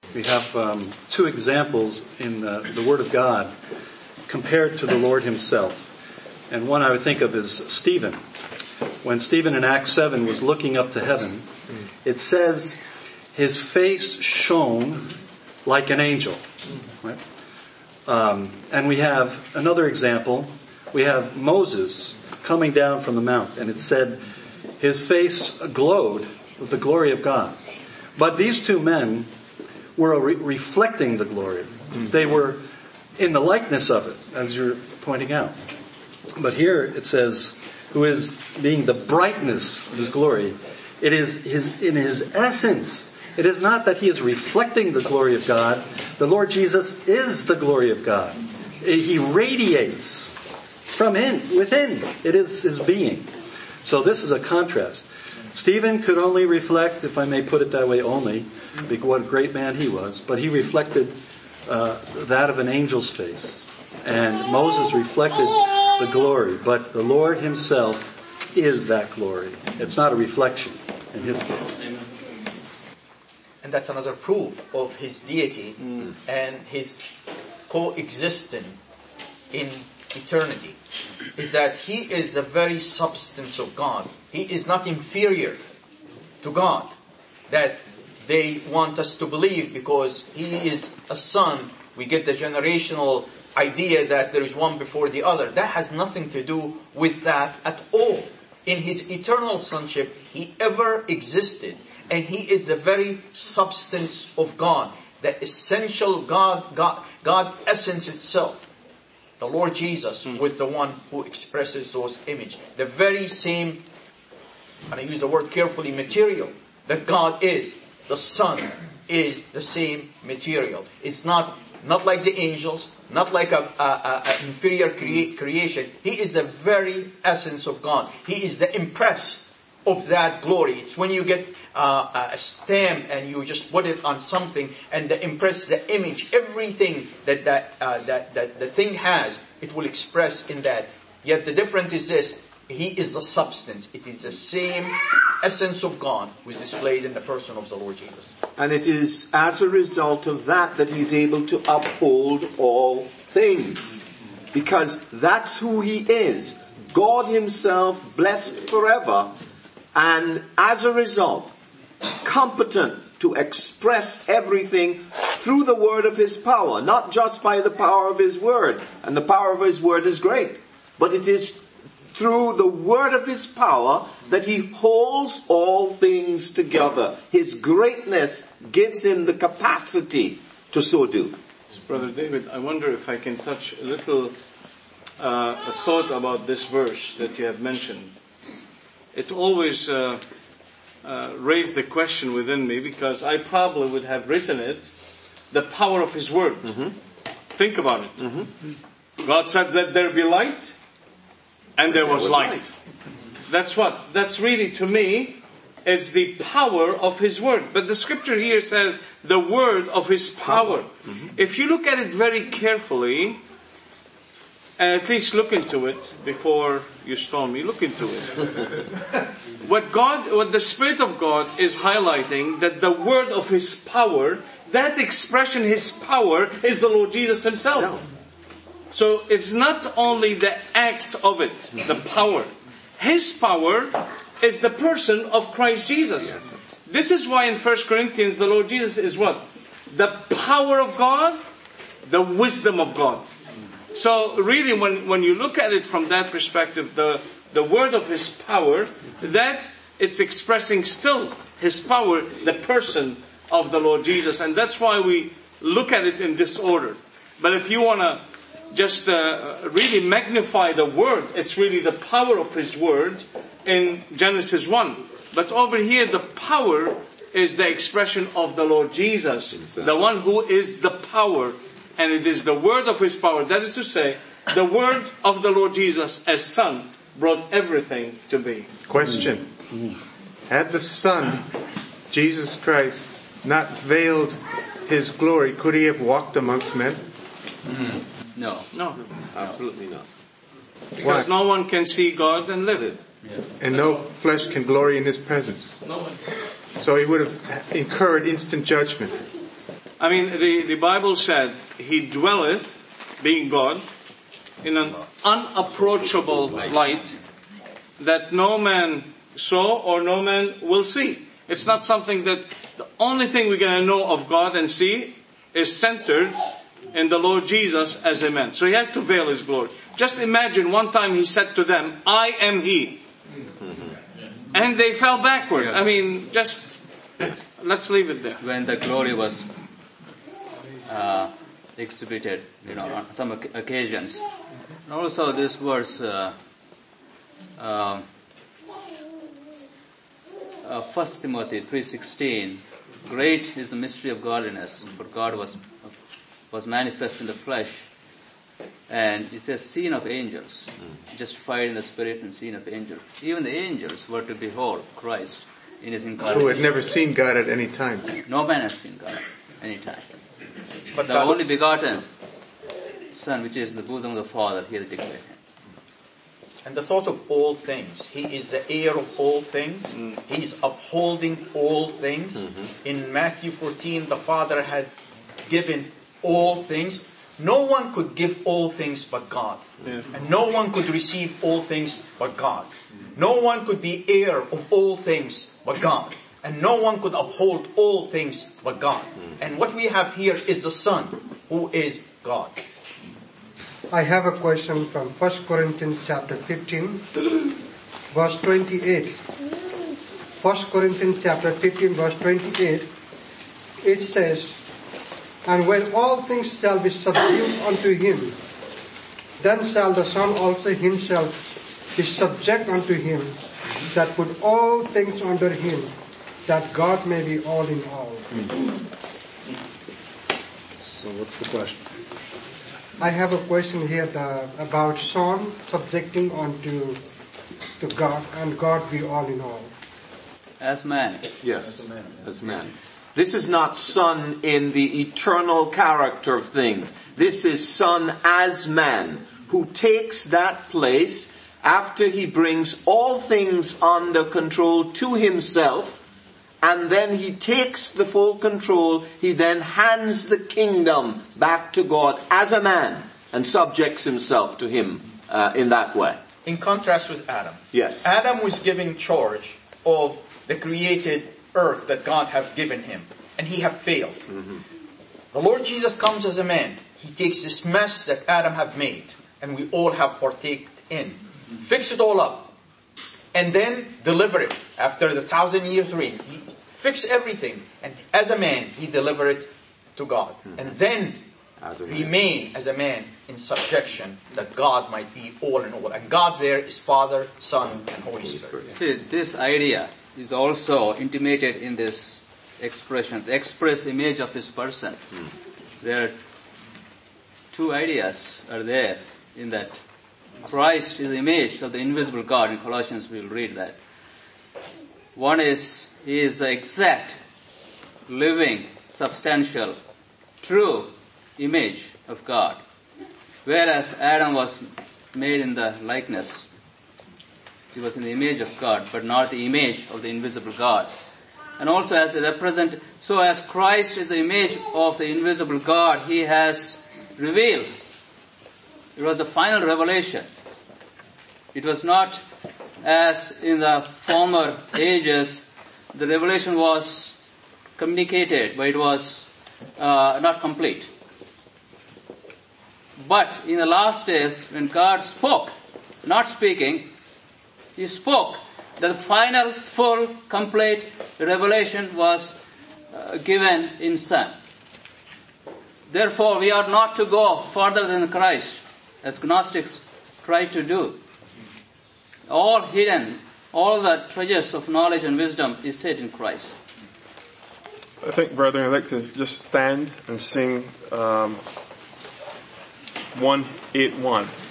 We have two examples in the Word of God compared to the Lord himself. And one I would think of is Stephen. When Stephen in Acts 7 was looking up to heaven, it says his face shone like an angel. Right? And we have another example. We have Moses coming down from the mount, and it said his face glowed with the glory of God. But these two men were reflecting the glory. They were in the likeness of it, as you're pointing out. But here it says, who is being the brightness of his glory. It is in his essence. It is not that he is reflecting the glory of God. The Lord Jesus is the glory of God. He radiates from within. It is his being. So this is a contrast. Stephen could only reflect, if I may put it that way, only, because what a great man he was. But he reflected that of an angel's face. And Moses reflected the glory. But the Lord himself is that glory. It's not a reflection in his case. And that's another proof of his deity and his coexisting in eternity, is that he is the very substance of God. He is not inferior to God, that they want us to believe because he is a son. We get the generational idea that there is one before the other. That has nothing to do with that at all. In his eternal sonship, he ever existed. And he is the very substance of God, the essential God essence itself. The Lord Jesus was the one who expresses those images. The very same, and I use the word carefully, material that God is. The Son is the same material. It's not like the angels, not like an inferior creation. He is the very essence of God. He is the impress of that glory. It's when you get a stamp and you just put it on something and the impress, the image, everything that the thing has, it will express in that. Yet the difference is this: he is the substance. It is the same essence of God who is displayed in the person of the Lord Jesus. And it is as a result of that he's able to uphold all things. Because that's who he is. God himself, blessed forever. And as a result, competent to express everything through the word of his power, not just by the power of his word. And the power of his word is great. But it is through the word of his power that he holds all things together. His greatness gives him the capacity to so do. Brother David, I wonder if I can touch a little a thought about this verse that you have mentioned. It always raised the question within me, because I probably would have written it, the power of his word. Think about it. God said, "Let there be light," and there was light. That's what? That's really, to me, it's the power of his word. But the scripture here says, the word of his power. If you look at it very carefully, and at least look into it before you stone me. Look into it. What the Spirit of God is highlighting, that the word of his power, that expression, his power, is the Lord Jesus himself. So it's not only the act of it, the power. His power is the person of Christ Jesus. This is why in 1 Corinthians the Lord Jesus is what? The power of God, the wisdom of God. So really, when you look at it from that perspective, the word of his power, that it's expressing still his power, the person of the Lord Jesus. And that's why we look at it in this order. But if you want to just really magnify the word, it's really the power of his word in Genesis 1. But over here, the power is the expression of the Lord Jesus, the one who is the power. And it is the word of his power. That is to say, the word of the Lord Jesus as Son brought everything to be. Question. Had the Son, Jesus Christ, not veiled his glory, could he have walked amongst men? No. Absolutely not. Because no one can see God and live it. And no flesh can glory in his presence. No one. So he would have incurred instant judgment. I mean, the Bible said, He dwelleth, being God, in an unapproachable light that no man saw or no man will see. It's not something that the only thing we're going to know of God and see is centered in the Lord Jesus as a man. So He has to veil His glory. Just imagine one time He said to them, I am He. And they fell backward. I mean, just, let's leave it there. When the glory was exhibited, on some occasions. And also this verse, 1 Timothy 3:16, great is the mystery of godliness, for God was manifest in the flesh. And it says, seen of angels, justified in the spirit and seen of angels. Even the angels were to behold Christ in His incarnation. Who had never seen God at any time. No man has seen God at any time. But The God, only begotten Son, which is in the bosom of the Father, He has declared Him. and the thought of all things. He is the heir of all things. He is upholding all things. In Matthew 14, the Father had given all things. No one could give all things but God. And no one could receive all things but God. No one could be heir of all things but God. And no one could uphold all things but God. And what we have here is the Son, who is God. I have a question from 1 Corinthians chapter 15, verse 28. 1 Corinthians chapter 15, verse 28, it says, and when all things shall be subdued unto Him, then shall the Son also Himself be subject unto Him, that put all things under Him, that God may be all in all. So what's the question? I have a question here about Son subjecting unto God, and God be all in all. As man. Yes, as man. This is not Son in the eternal character of things. This is Son as man, who takes that place after He brings all things under control to Himself, and then He takes the full control. He then hands the kingdom back to God as a man and subjects Himself to Him in that way. In contrast with Adam. Yes. Adam was given charge of the created earth that God have given him. And he have failed. The Lord Jesus comes as a man. He takes this mess that Adam have made, and we all have partaked in. Fix it all up. And then deliver it. After the 1,000 years reign, He fix everything. And as a man, He deliver it to God. And then remain as a man in subjection, that God might be all in all. And God there is Father, Son, and Holy Spirit. See, this idea is also intimated in this expression, the express image of His person. There are two ideas are there in that. Christ is the image of the invisible God. In Colossians we'll read that. One is, He is the exact, living, substantial, true image of God. Whereas Adam was made in the likeness. He was in the image of God, but not the image of the invisible God. And also as a represent, so as Christ is the image of the invisible God, He has revealed. It was the final revelation. It was not as in the former ages, the revelation was communicated, but it was not complete. But in the last days, when God spoke, not speaking, He spoke, the final, full, complete revelation was given in Son. Therefore, we are not to go further than Christ, as Gnostics try to do. All hidden, all the treasures of knowledge and wisdom is hid in Christ. I think, brethren, I'd like to just stand and sing 181.